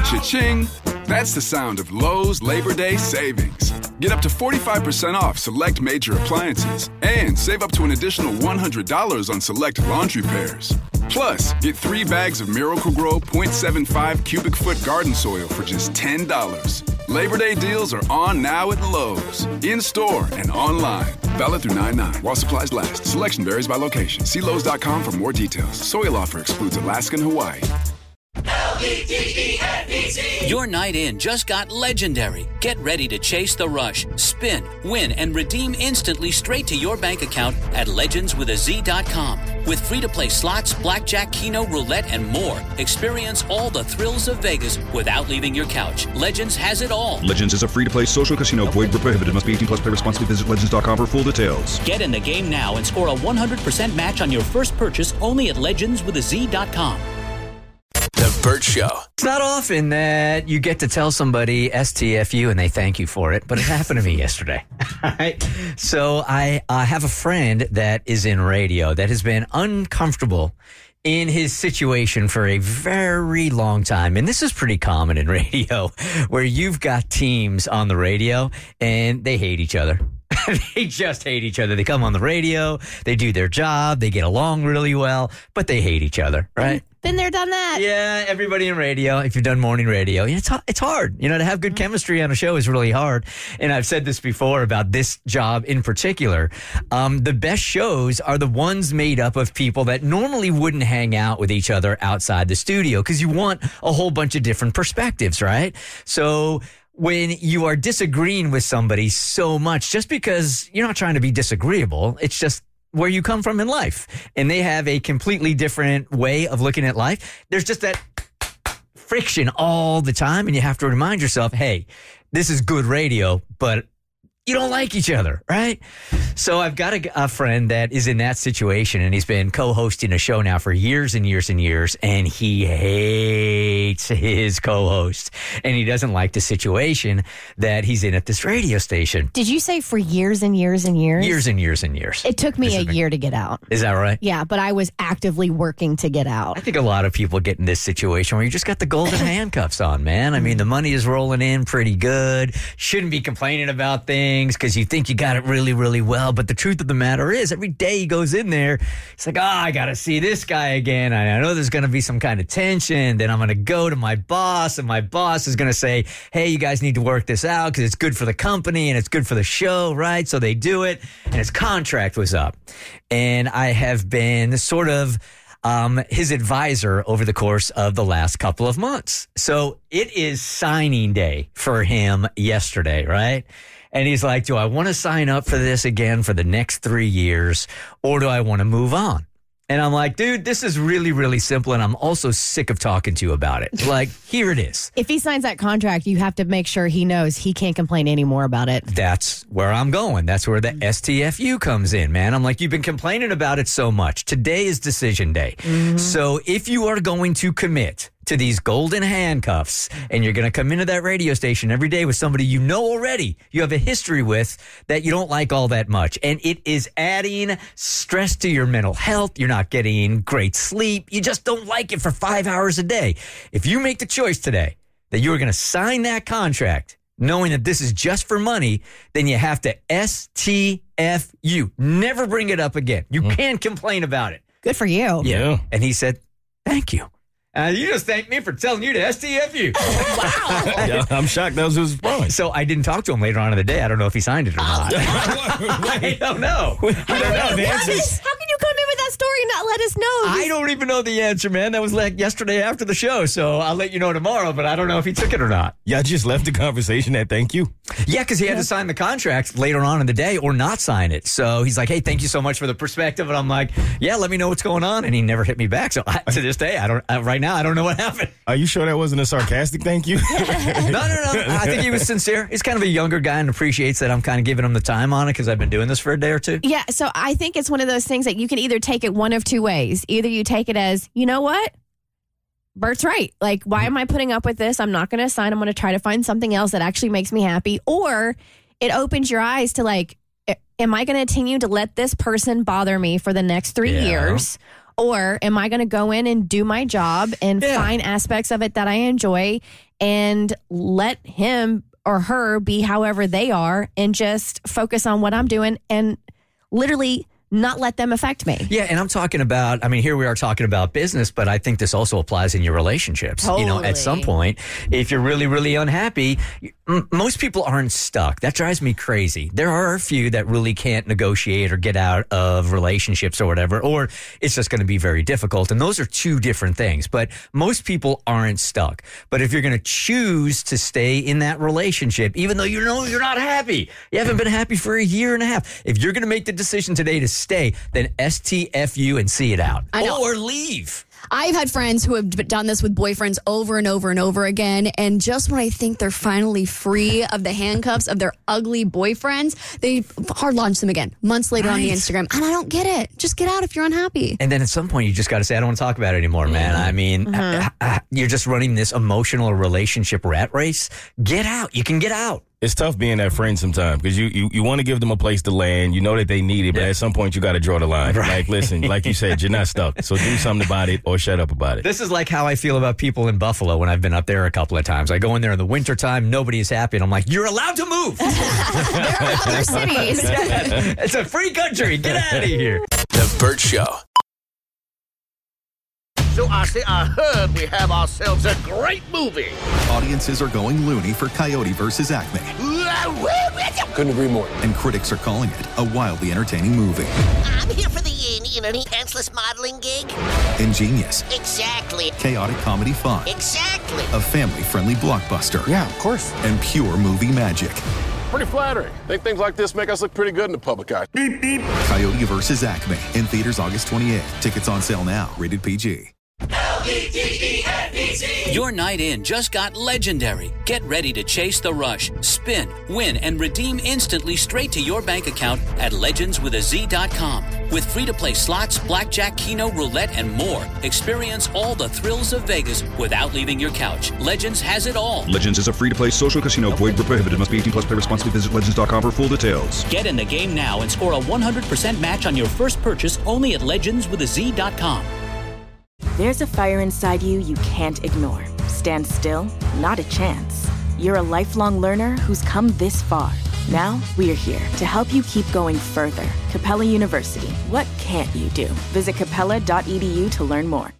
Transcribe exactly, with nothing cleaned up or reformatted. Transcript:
Cha-ching! That's the sound of Lowe's Labor Day savings. Get up to forty-five percent off select major appliances and save up to an additional one hundred dollars on select laundry pairs. Plus, get three bags of Miracle-Gro point seven five cubic foot garden soil for just ten dollars. Labor Day deals are on now at Lowe's, in-store and online. Valid through nine nine while supplies last. Selection varies by location. See Lowe's dot com for more details. Soil offer excludes Alaska and Hawaii. L E D E N E T. Your night in just got legendary. Get ready to chase the rush, spin, win, and redeem instantly straight to your bank account at legends with a z dot com. With free-to-play slots, blackjack, keno, roulette, and more, experience all the thrills of Vegas without leaving your couch. Legends has it all. Legends is a free-to-play social casino. Void where prohibited. Must be eighteen plus. Play responsibly. Visit legends dot com for full details. Get in the game now and score a one hundred percent match on your first purchase only at legends with a z dot com. The Bert Show. It's not often that you get to tell somebody S T F U and they thank you for it, but it happened to me yesterday. All right. So I uh, have a friend that is in radio that has been uncomfortable in his situation for a very long time. And this is pretty common in radio, where you've got teams on the radio and they hate each other. They just hate each other. They come on the radio, they do their job, they get along really well, but they hate each other, right? Been there, done that. Yeah, everybody in radio, if you've done morning radio, it's it's hard. You know, to have good chemistry on a show is really hard. And I've said this before about this job in particular. Um, the best shows are the ones made up of people that normally wouldn't hang out with each other outside the studio because you want a whole bunch of different perspectives, right? So when you are disagreeing with somebody so much, just because you're not trying to be disagreeable, it's just where you come from in life. And they have a completely different way of looking at life. There's just that friction all the time. And you have to remind yourself, hey, this is good radio, but you don't like each other, right? So I've got a, a friend that is in that situation, and he's been co-hosting a show now for years and years and years, and he hates his co-host, and he doesn't like the situation that he's in at this radio station. Did you say for years and years and years? Years and years and years. It took me This a has been- year to get out. Is that right? Yeah, but I was actively working to get out. I think a lot of people get in this situation where you just got the golden handcuffs on, man. I mean, the money is rolling in pretty good. Shouldn't be complaining about things because you think you got it really, really well. But the truth of the matter is, every day he goes in there, it's like, oh, I got to see this guy again. I know there's going to be some kind of tension. Then I'm going to go to my boss, and my boss is going to say, hey, you guys need to work this out because it's good for the company and it's good for the show, right? So they do it, and his contract was up. And I have been sort of Um, his advisor over the course of the last couple of months. So it is signing day for him yesterday, right? And he's like, do I want to sign up for this again for the next three years or do I want to move on? And I'm like, dude, this is really, really simple. And I'm also sick of talking to you about it. Like, here it is. If he signs that contract, you have to make sure he knows he can't complain anymore about it. That's where I'm going. That's where the S T F U comes in, man. I'm like, you've been complaining about it so much. Today is decision day. Mm-hmm. So if you are going to commit to these golden handcuffs and you're going to come into that radio station every day with somebody you know already, you have a history with that you don't like all that much, and it is adding stress to your mental health. You're not getting great sleep. You just don't like it for five hours a day. If you make the choice today that you are going to sign that contract knowing that this is just for money, then you have to S T F U. Never bring it up again. You mm. can't complain about it. Good for you. Yeah. And he said, thank you. Uh, you just thanked me for telling you to S T F U. Wow. Yeah, I'm shocked that was his response. So I didn't talk to him later on in the day. I don't know if he signed it or not. I don't know. I don't know the answers. How can you come in with that story and not let us know? I don't even know the answer, man. That was like yesterday after the show. So I'll let you know tomorrow, but I don't know if he took it or not. Y'all just left the conversation at thank you. Yeah, because he had yeah. to sign the contract later on in the day or not sign it. So he's like, hey, thank you so much for the perspective. And I'm like, yeah, let me know what's going on. And he never hit me back. So I, to this day, I don't. Uh, right now, I don't know what happened. Are you sure that wasn't a sarcastic thank you? no, no, no. I think he was sincere. He's kind of a younger guy and appreciates that I'm kind of giving him the time on it because I've been doing this for a day or two. Yeah, so I think it's one of those things that you can either take it one of two ways. Either you take it as, you know what? Bert's right. Like, why am I putting up with this? I'm not going to sign. I'm going to try to find something else that actually makes me happy. Or it opens your eyes to like, am I going to continue to let this person bother me for the next three Yeah. years? Or am I going to go in and do my job and Yeah. find aspects of it that I enjoy and let him or her be however they are and just focus on what I'm doing and literally not let them affect me? Yeah, and I'm talking about, I mean, here we are talking about business, but I think this also applies in your relationships. You know, at some Totally. point, if you're really, really unhappy, m- most people aren't stuck. That drives me crazy. There are a few that really can't negotiate or get out of relationships or whatever, or it's just going to be very difficult. And those are two different things. But most people aren't stuck. But if you're going to choose to stay in that relationship, even though you know you're not happy, you haven't been happy for a year and a half, if you're going to make the decision today to stay, then S T F U and see it out. I know. Or leave. I've had friends who have done this with boyfriends over and over and over again. And just when I think they're finally free of the handcuffs of their ugly boyfriends, they hard launch them again months later on the Right. Instagram. And I don't get it. Just get out if you're unhappy. And then at some point, you just got to say, I don't want to talk about it anymore, man. I mean, uh, uh, you're just running this emotional relationship rat race. Get out. You can get out. It's tough being that friend sometimes because you, you, you want to give them a place to land. You know that they need it, but Yeah. at some point you got to draw the line. Right. Like, listen, like you said, you're not stuck. So do something about it or shut up about it. This is like how I feel about people in Buffalo when I've been up there a couple of times. I go in there in the wintertime, nobody is happy, and I'm like, you're allowed to move. Other cities. It's a free country. Get out of here. The Burt Show. So I say, I heard we have ourselves a great movie. Audiences are going loony for Coyote versus Acme, Couldn't agree more. and critics are calling it a wildly entertaining movie. I'm here for the, uh, you know, the pantsless modeling gig. Ingenious, Exactly. chaotic comedy fun, Exactly. a family-friendly blockbuster, Yeah, of course. and pure movie magic. Pretty flattering. Think things like this make us look pretty good in the public eye. Coyote versus Acme in theaters August twenty-eighth. Tickets on sale now. Rated P G. L E D E N E T. Your night in just got legendary. Get ready to chase the rush, spin, win, and redeem instantly straight to your bank account at legends with a z dot com. With free-to-play slots, blackjack, keno, roulette, and more, experience all the thrills of Vegas without leaving your couch. Legends has it all. Legends is a free-to-play social casino. Void where prohibited. Must be eighteen plus. Play responsibly. Visit legends dot com for full details. Get in the game now and score a one hundred percent match on your first purchase only at legends with a z dot com. There's a fire inside you you can't ignore. Stand still? Not a chance. You're a lifelong learner who's come this far. Now, we're here to help you keep going further. Capella University. What can't you do? Visit capella dot e d u to learn more.